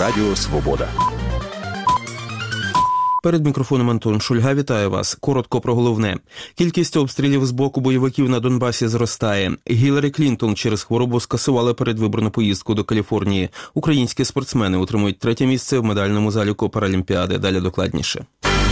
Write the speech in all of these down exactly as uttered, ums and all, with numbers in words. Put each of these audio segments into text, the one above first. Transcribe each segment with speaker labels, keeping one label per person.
Speaker 1: Радіо Свобода.
Speaker 2: Перед мікрофоном Антон Шульга. Вітаю вас. Коротко про головне. Кількість обстрілів з боку бойовиків на Донбасі зростає. Гіларі Клінтон через хворобу скасувала передвиборну поїздку до Каліфорнії. Українські спортсмени отримують третє місце в медальному заліку Паралімпіади. Далі докладніше.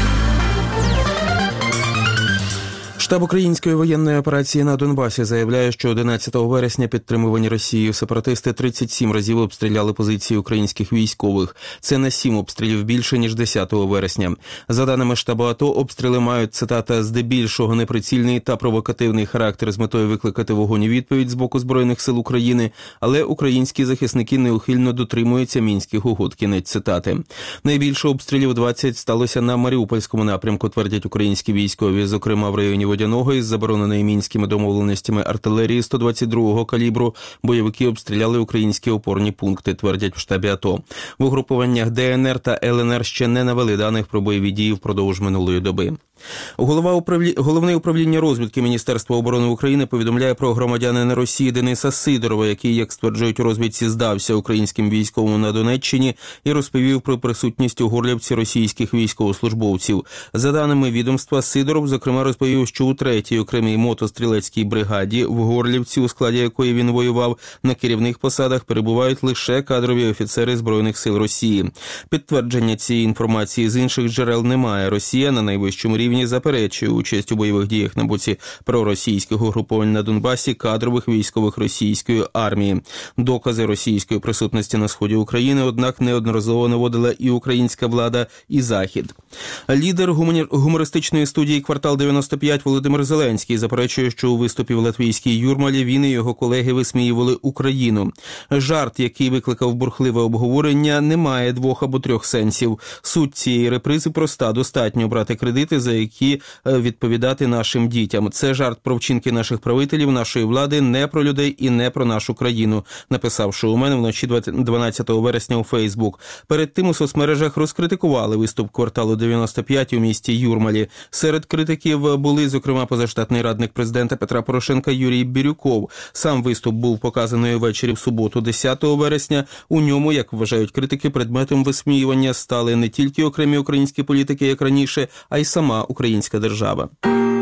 Speaker 2: Штаб української воєнної операції на Донбасі заявляє, що одинадцятого вересня підтримувані Росією сепаратисти тридцять сім разів обстріляли позиції українських військових. Це на сім обстрілів більше, ніж десятого вересня. За даними штабу АТО, обстріли мають, цитата, здебільшого неприцільний та провокативний характер з метою викликати вогонь у відповідь з боку Збройних сил України, але українські захисники неухильно дотримуються мінських угод. Кінець цитати. Найбільше обстрілів двадцять сталося на Маріупольському напрямку, твердять українські військові, зокрема в районі Водяного із забороненої мінськими домовленостями артилерії сто двадцять другого калібру бойовики обстріляли українські опорні пункти, твердять в штабі АТО. В угрупуваннях ДНР та ЛНР ще не навели даних про бойові дії впродовж минулої доби. Голова управлі... Головне управління розвідки Міністерства оборони України повідомляє про громадянина Росії Дениса Сидорова, який, як стверджують у розвідці, здався українським військовим на Донеччині і розповів про присутність у Горлівці російських військовослужбовців. За даними відомства, Сидоров, зокрема, розповів, що у третій окремій мотострілецькій бригаді в Горлівці, у складі якої він воював, на керівних посадах перебувають лише кадрові офіцери Збройних сил Росії. Підтвердження цієї інформації з інших джерел немає. Росія на найвищому рівні заперечує участь у бойових діях на боці проросійських угруповань на Донбасі кадрових військових російської армії. Докази російської присутності на сході України, однак, неодноразово наводила і українська влада, і Захід. Лідер гумористичної студії «Квартал дев'яносто п'ять» Володимир Зеленський заперечує, що у виступі в латвійській Юрмалі він і його колеги висміювали Україну. Жарт, який викликав бурхливе обговорення, не має двох або трьох сенсів. Суть цієї репризи проста: достатньо брати кредити, за які відповідати нашим дітям. Це жарт про вчинки наших правителів, нашої влади, не про людей і не про нашу країну, написавши у мене вночі дванадцятого вересня у Фейсбук. Перед тим у соцмережах розкритикували виступ «Кварталу дев'яносто п'ять» у місті Юрмалі. Серед критиків були, зокрема, позаштатний радник президента Петра Порошенка Юрій Бірюков. Сам виступ був показаний ввечері в суботу, десятого вересня. У ньому, як вважають критики, предметом висміювання стали не тільки окремі українські політики, як раніше, а й сама українська держава.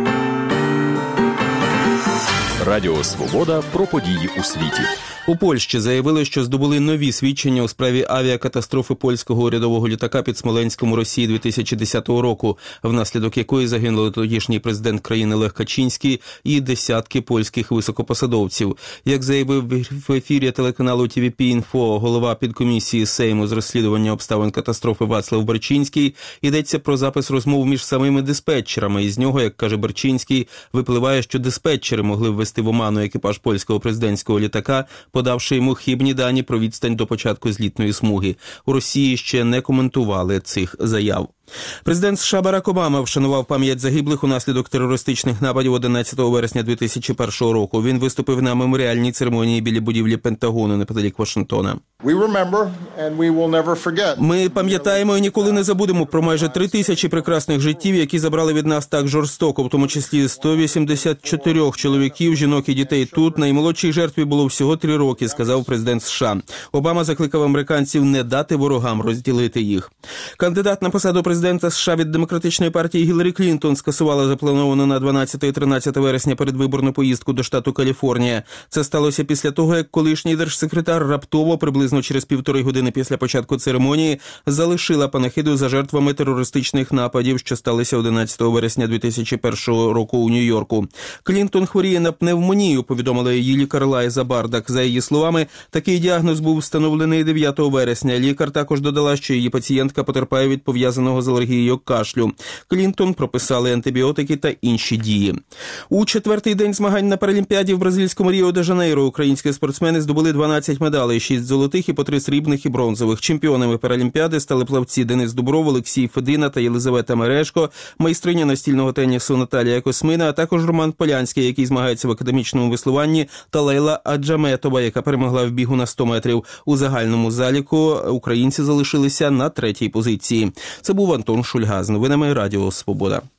Speaker 1: Радіо Свобода про події у світі.
Speaker 2: У Польщі заявили, що здобули нові свідчення у справі авіакатастрофи польського урядового літака під Смоленськом у Росії дві тисячі десятого року, внаслідок якої загинули тодішній президент країни Лех Качинський і десятки польських високопосадовців. Як заявив в ефірі телеканалу Ті Ві Пі-Інфо голова підкомісії Сейму з розслідування обставин катастрофи Вацлав Берчинський, йдеться про запис розмов між самими диспетчерами. Із нього, як каже Берчинський, випливає, що диспетчери могли ввести в оману екіпаж польського президентського літака, подавши йому хибні дані про відстань до початку злітної смуги. У Росії ще не коментували цих заяв. Президент США Барак Обама вшанував пам'ять загиблих унаслідок терористичних нападів одинадцятого вересня дві тисячі першого року. Він виступив на меморіальній церемонії біля будівлі Пентагону неподалік Вашингтона. Ми пам'ятаємо і ніколи не забудемо про майже три тисячі прекрасних життів, які забрали від нас так жорстоко, в тому числі сто вісімдесят чотири чоловіків, жінок і дітей тут. Наймолодшій жертві було всього три роки, сказав президент США. Обама закликав американців не дати ворогам розділити їх. Кандидат на посаду президента Президента США від Демократичної партії Гіларі Клінтон скасувала заплановану на дванадцяте і тринадцяте вересня передвиборну поїздку до штату Каліфорнія. Це сталося після того, як колишній держсекретар раптово, приблизно через півтори години після початку церемонії, залишила панахиду за жертвами терористичних нападів, що сталися одинадцятого вересня дві тисячі першого року у Нью-Йорку. Клінтон хворіє на пневмонію, повідомила її лікар Лайза Бардак. За її словами, такий діагноз був встановлений дев'ятого вересня. Лікар також додала, що її пацієнтка потерпає від пов'язаного з алергією кашлю. Клінтон прописали антибіотики та інші дії. У четвертий день змагань на Паралімпіаді в бразильському Ріо-де-Жанейро українські спортсмени здобули дванадцять медалей, шість золотих і по три срібних і бронзових. Чемпіонами Паралімпіади стали плавці Денис Дубров, Олексій Федина та Єлизавета Мережко, майстриня настільного тенісу Наталія Космина, а також Роман Полянський, який змагається в академічному веслуванні, та Лейла Аджаметова, яка перемогла в бігу на сто метрів. У загальному заліку українці залишилися на третій позиції. Це був Антон Шульга з новинами Радіо Свобода.